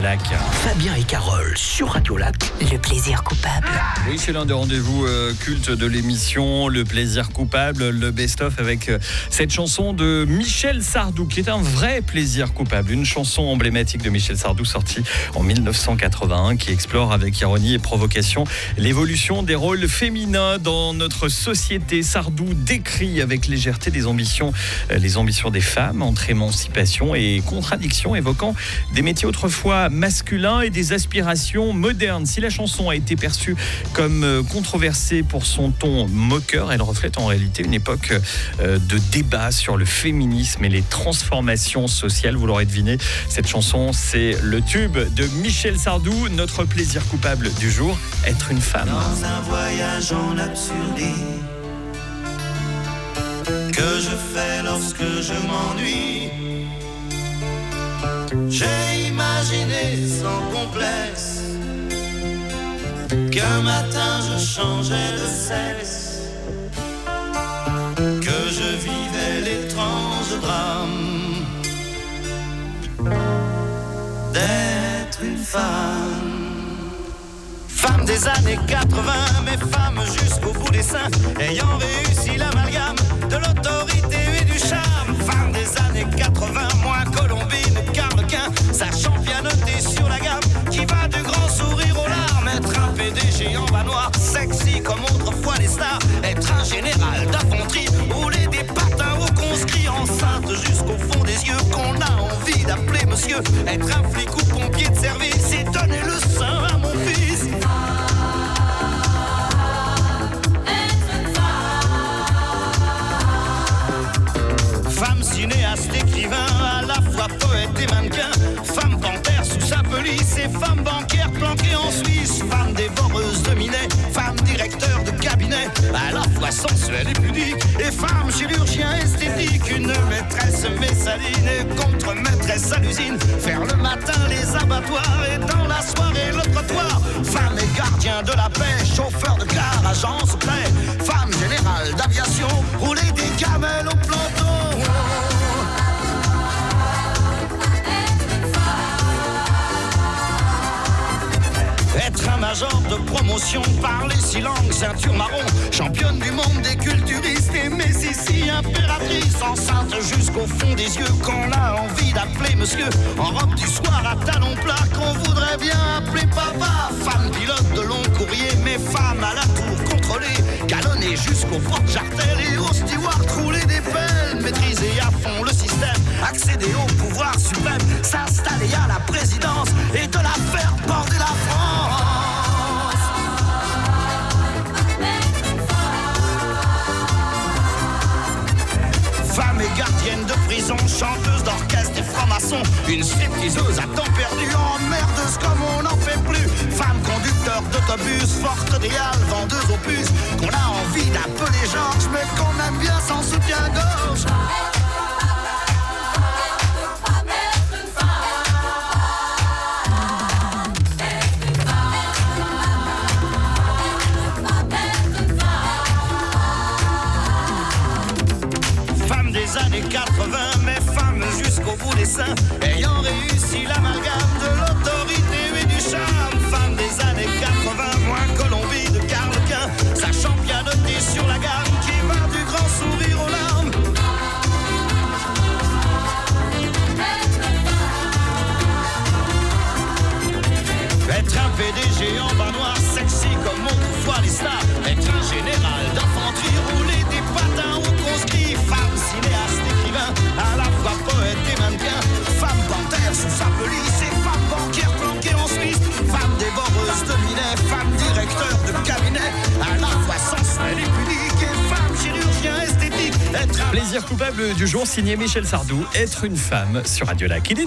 Lac. Fabien et Carole sur Radio Lac. Le plaisir coupable. Oui, c'est l'un des rendez-vous cultes de l'émission, le plaisir coupable, le best-of avec cette chanson de Michel Sardou, qui est un vrai plaisir coupable. Une chanson emblématique de Michel Sardou sortie en 1981 qui explore avec ironie et provocation l'évolution des rôles féminins dans notre société. Sardou décrit avec légèreté les ambitions des femmes entre émancipation et contradiction, évoquant des métiers autrefois masculins et des aspirations modernes. Si la chanson a été perçue comme controversée pour son ton moqueur, elle reflète en réalité une époque de débat sur le féminisme et les transformations sociales. Vous l'aurez deviné, cette chanson, c'est le tube de Michel Sardou, notre plaisir coupable du jour, être une femme. Dans un voyage en absurdité que je fais lorsque je m'ennuie, j'ai imaginé sans complexe qu'un matin je changeais de sexe, que je vivais l'étrange drame d'être une femme. Femme des années 80, mais femme jusqu'au bout des seins, ayant réussi l'amalgame de l'autorité et du charme. Femme des années 80, moins Colombine qu'Arlequin, sachant pianoter sur la gamme, qui va du grand sourire aux larmes. Être un PDG en bas noir, sexy comme autrefois les stars. Être un général d'infanterie, rouler des patins aux conscrits, enceinte jusqu'au fond des yeux, qu'on a envie d'appeler monsieur. Être un flic ou pompier de service et donner le sein à mon fils. Femme cinéaste, écrivain, à la fois poète et mannequin. Femme panthère sous sa pelisse et femme bancaire planquée en Suisse. Femme dévoreuse de minet, femme directeur de cabinet, à la fois sensuelle et pudique. Et femme chirurgien esthétique, une maîtresse messaline et contre-maîtresse à l'usine. Faire le matin les abattoirs et dans la soirée le trottoir. Femme et gardien de la paix, chauffeur de car, agent secret. Femme générale d'aviation, rouler des camels au planton. Être un major de promotion, parler 6 langues, ceinture marron, championne du monde des culturistes et Messissi, impératrice, enceinte jusqu'au fond des yeux, qu'on a envie d'appeler monsieur, en robe du soir à talons plats, qu'on voudrait bien appeler papa. Femme pilote de long courrier, mais femme à la tour contrôlée, galonnée jusqu'au porte-jartel et au steward rouler des pelles, maîtriser à fond le système, accéder au pouvoir suprême, s'installer à la présidence et de la faire border la France. Femme et gardienne de prison, chanteuse d'orchestre et franc-maçon, une stripteaseuse à temps perdu, emmerdeuse comme on n'en fait plus. Femme conducteur d'autobus, forte des halles, vendeuse aux puces, qu'on a envie d'appeler Georges, mais qu'on aime bien sans soutien-gorge. Des années 80, mais femme jusqu'au bout des seins, ayant réussi l'amalgame de l'autorité et du charme. Femme des années 80, moins Colombie de Carlequin, sachant pianoter sur la gamme, qui va du grand sourire aux larmes. Être un PDG en bas noir, sexy comme autrefois les stars. Être un général d'infanterie, rouler des patins aux conscrits. Femme cinéaste, écrivain, à la fois poète et mannequin. Femme panthère sous sa pelisse et femme bancaire planquée en Suisse. Femme dévoreuse de minet, femme directeur de cabinet, à la fois sensuelle et pudique. Et femme chirurgien esthétique. Être un Plaisir coupable du jour signé Michel Sardou, être une femme sur Radio Lac.